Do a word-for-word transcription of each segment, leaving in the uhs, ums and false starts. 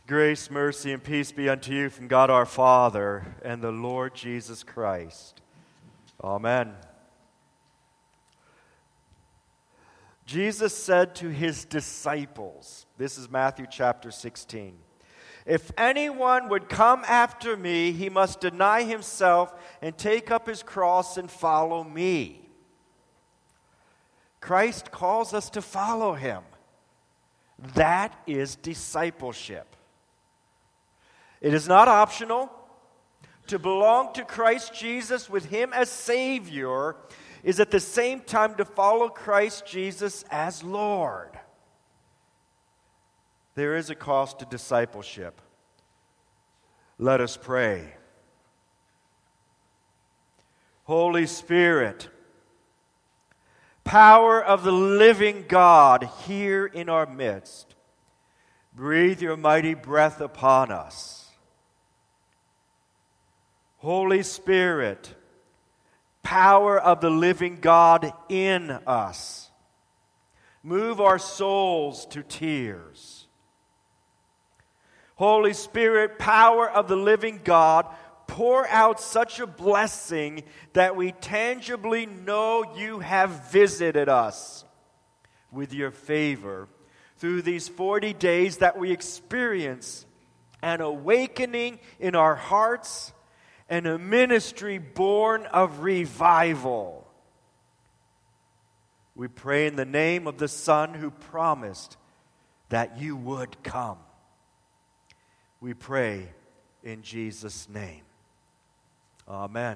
Grace, mercy, and peace be unto you from God our Father and the Lord Jesus Christ. Amen. Jesus said to his disciples, this is Matthew chapter sixteen, "If anyone would come after me, he must deny himself and take up his cross and follow me." Christ calls us to follow him. That is discipleship. It is not optional. To belong to Christ Jesus with him as Savior is at the same time to follow Christ Jesus as Lord. There is a cost to discipleship. Let us pray. Holy Spirit, power of the living God here in our midst, breathe your mighty breath upon us. Holy Spirit, power of the living God in us, move our souls to tears. Holy Spirit, power of the living God, pour out such a blessing that we tangibly know you have visited us with your favor through these forty days, that we experience an awakening in our hearts and a ministry born of revival. We pray in the name of the Son who promised that you would come. We pray in Jesus' name. Amen.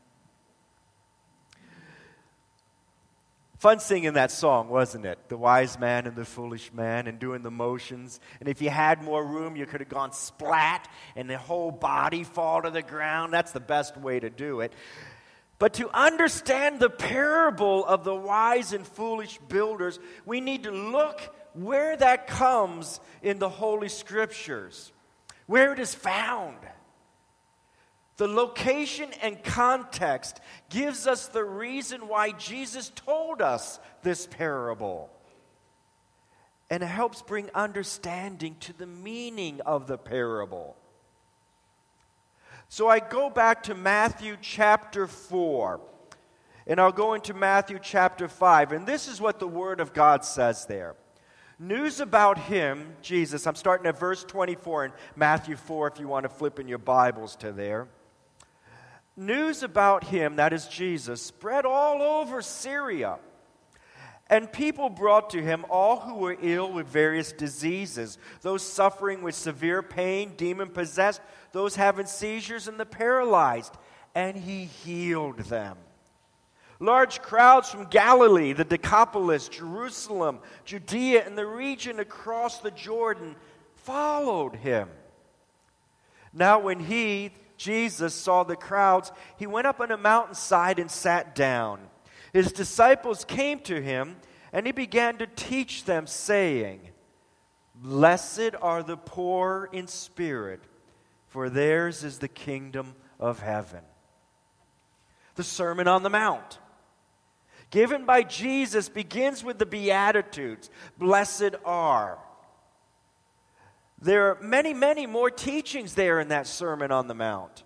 Fun singing that song, wasn't it? The wise man and the foolish man, and doing the motions. And if you had more room, you could have gone splat and the whole body fall to the ground. That's the best way to do it. But to understand the parable of the wise and foolish builders, we need to look where that comes in the Holy Scriptures, where it is found. The location and context gives us the reason why Jesus told us this parable. And it helps bring understanding to the meaning of the parable. So I go back to Matthew chapter four. And I'll go into Matthew chapter five. And this is what the Word of God says there. News about him, Jesus. I'm starting at verse twenty-four in Matthew four if you want to flip in your Bibles to there. News about him, that is Jesus, spread all over Syria. And people brought to him all who were ill with various diseases, those suffering with severe pain, demon-possessed, those having seizures, and the paralyzed. And he healed them. Large crowds from Galilee, the Decapolis, Jerusalem, Judea, and the region across the Jordan followed him. Now when he, Jesus, saw the crowds, he went up on a mountainside and sat down. His disciples came to him, and he began to teach them, saying, "Blessed are the poor in spirit, for theirs is the kingdom of heaven." The Sermon on the Mount, given by Jesus, begins with the Beatitudes. Blessed are. There are many, many more teachings there in that Sermon on the Mount.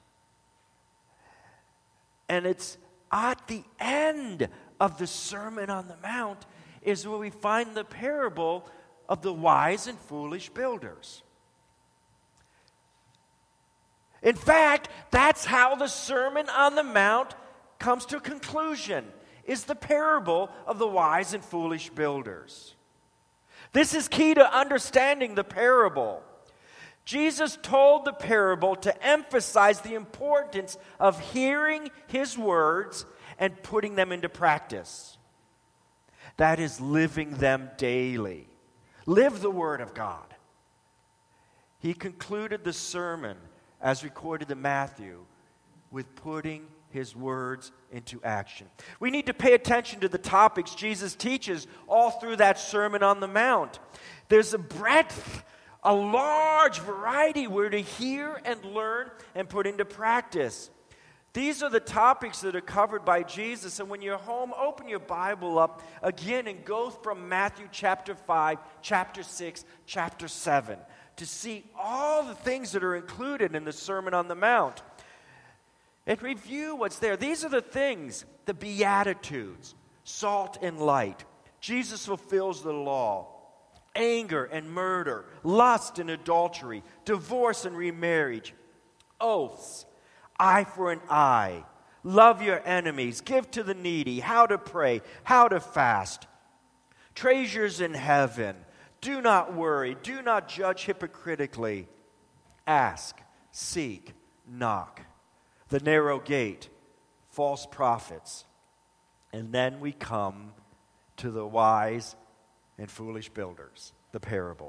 And it's at the end of the Sermon on the Mount is where we find the parable of the wise and foolish builders. In fact, that's how the Sermon on the Mount comes to a conclusion, is the parable of the wise and foolish builders. This is key to understanding the parable. Jesus told the parable to emphasize the importance of hearing his words and putting them into practice. That is, living them daily. Live the Word of God. He concluded the sermon, as recorded in Matthew, with putting his words into action. We need to pay attention to the topics Jesus teaches all through that Sermon on the Mount. There's a breadth, a large variety where to hear and learn and put into practice. These are the topics that are covered by Jesus. And when you're home, open your Bible up again and go from Matthew chapter five, chapter six, chapter seven. to see all the things that are included in the Sermon on the Mount and review what's there. These are the things, the Beatitudes, salt and light. Jesus fulfills the law. Anger and murder, lust and adultery, divorce and remarriage, oaths, eye for an eye, love your enemies, give to the needy, how to pray, how to fast, treasures in heaven, do not worry, do not judge hypocritically, ask, seek, knock, the narrow gate, false prophets. And then we come to the wise and foolish builders, the parable.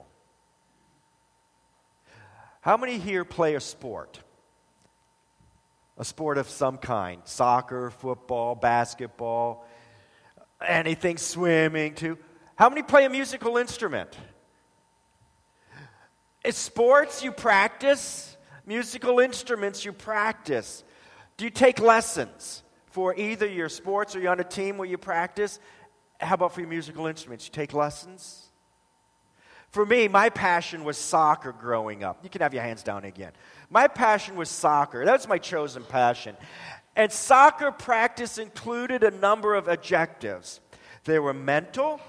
How many here play a sport? A sport of some kind. Soccer, football, basketball, anything, swimming too. How many play a musical instrument? It's sports you practice, musical instruments you practice. Do you take lessons for either your sports or you're on a team where you practice? How about for your musical instruments? You take lessons? For me, my passion was soccer growing up. You can have your hands down again. My passion was soccer. That was my chosen passion. And soccer practice included a number of objectives. They were mental,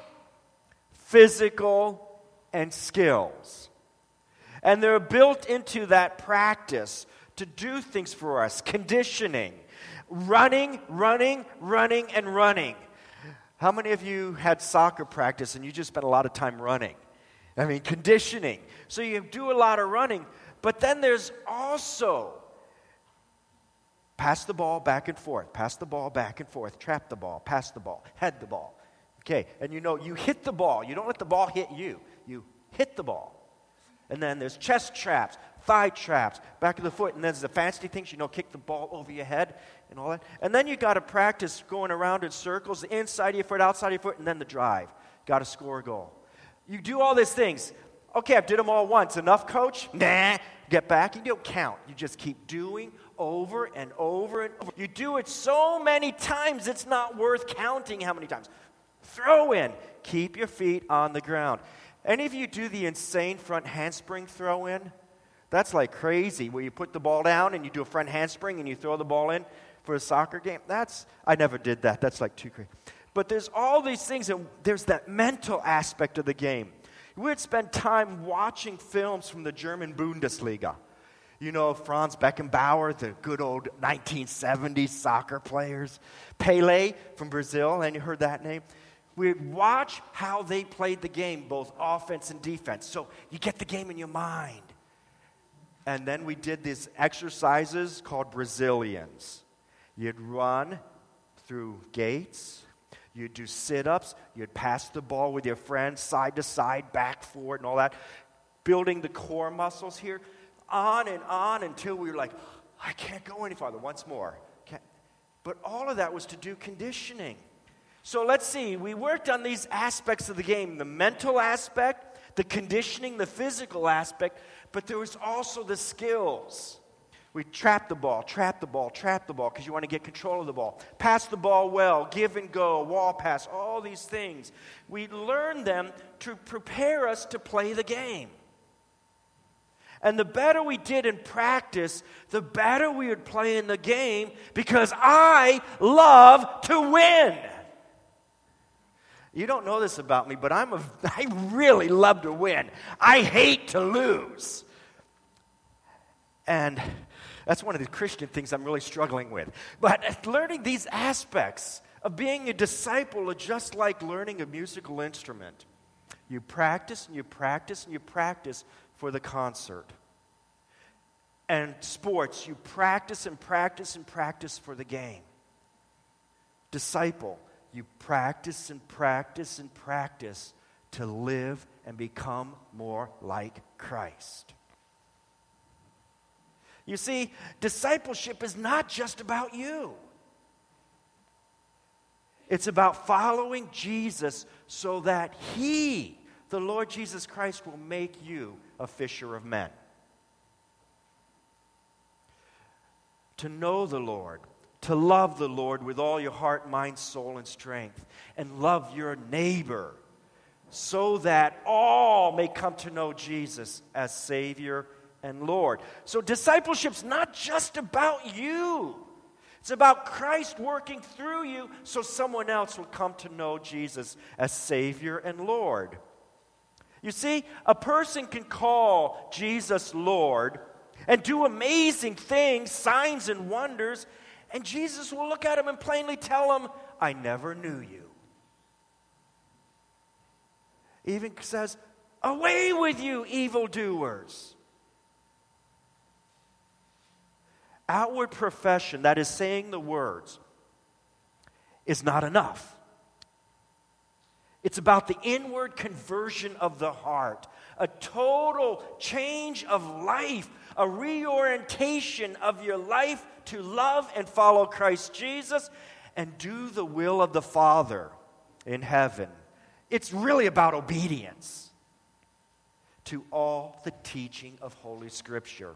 physical, and skills. And they're built into that practice to do things for us. Conditioning, running, running, running, and running. How many of you had soccer practice and you just spent a lot of time running? I mean, conditioning. So you do a lot of running, but then there's also pass the ball back and forth, pass the ball back and forth, trap the ball, pass the ball, head the ball. Okay, and you know, you hit the ball. You don't let the ball hit you. You hit the ball. And then there's chest traps, thigh traps, back of the foot, and then there's the fancy things, you know, kick the ball over your head and all that. And then you got to practice going around in circles, the inside of your foot, outside of your foot, and then the drive. Got to score a goal. You do all these things. Okay, I did them all once. Enough, coach? Nah. Get back. You don't count. You just keep doing over and over and over. You do it so many times, it's not worth counting how many times. Throw in. Keep your feet on the ground. Any of you do the insane front handspring throw in? That's like crazy, where you put the ball down and you do a front handspring and you throw the ball in for a soccer game. That's, I never did that. That's like too crazy. But there's all these things, and there's that mental aspect of the game. We would spend time watching films from the German Bundesliga. You know, Franz Beckenbauer, the good old nineteen seventies soccer players. Pelé from Brazil, and you heard that name? We'd watch how they played the game, both offense and defense. So you get the game in your mind. And then we did these exercises called Brazilians. You'd run through gates. You'd do sit-ups. You'd pass the ball with your friends side to side, back, forward, and all that. Building the core muscles here. On and on until we were like, I can't go any farther. Once more. Can't. But all of that was to do conditioning. So let's see, we worked on these aspects of the game, the mental aspect, the conditioning, the physical aspect, but there was also the skills. We trap the ball, trap the ball, trap the ball, because you want to get control of the ball. Pass the ball well, give and go, wall pass, all these things. We learned them to prepare us to play the game. And the better we did in practice, the better we would play in the game, because I love to win. You don't know this about me, but I'm a, I really love to win. I hate to lose. And that's one of the Christian things I'm really struggling with. But learning these aspects of being a disciple are just like learning a musical instrument. You practice and you practice and you practice for the concert. And sports, you practice and practice and practice for the game. Disciple. You practice and practice and practice to live and become more like Christ. You see, discipleship is not just about you. It's about following Jesus so that He, the Lord Jesus Christ, will make you a fisher of men. To know the Lord. To love the Lord with all your heart, mind, soul, and strength. And love your neighbor so that all may come to know Jesus as Savior and Lord. So discipleship's not just about you. It's about Christ working through you so someone else will come to know Jesus as Savior and Lord. You see, a person can call Jesus Lord and do amazing things, signs and wonders, and Jesus will look at him and plainly tell him, I never knew you. Even says, away with you, evildoers. Outward profession, that is saying the words, is not enough. It's about the inward conversion of the heart, a total change of life, a reorientation of your life to love and follow Christ Jesus and do the will of the Father in heaven. It's really about obedience to all the teaching of Holy Scripture.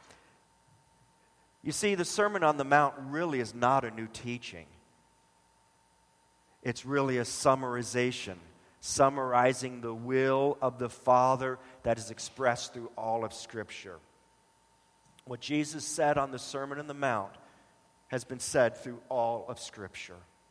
You see, the Sermon on the Mount really is not a new teaching. It's really a summarization, summarizing the will of the Father that is expressed through all of Scripture. What Jesus said on the Sermon on the Mount has been said through all of Scripture.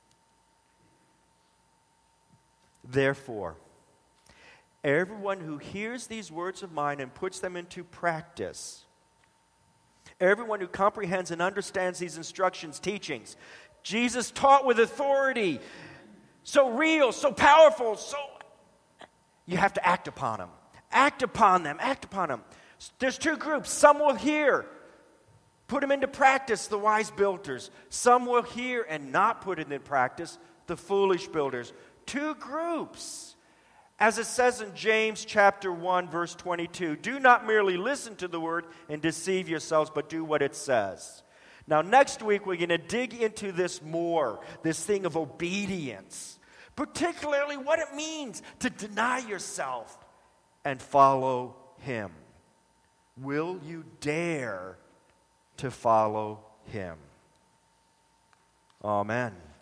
Therefore, everyone who hears these words of mine and puts them into practice, everyone who comprehends and understands these instructions, teachings, Jesus taught with authority, so real, so powerful, so you have to act upon them. Act upon them, act upon them. There's two groups. Some will hear, put them into practice, the wise builders. Some will hear and not put it in practice, the foolish builders. Two groups. As it says in James chapter one, verse twenty-two, do not merely listen to the word and deceive yourselves, but do what it says. Now, next week, we're going to dig into this more, this thing of obedience, particularly what it means to deny yourself and follow Him. Will you dare to follow Him? Amen.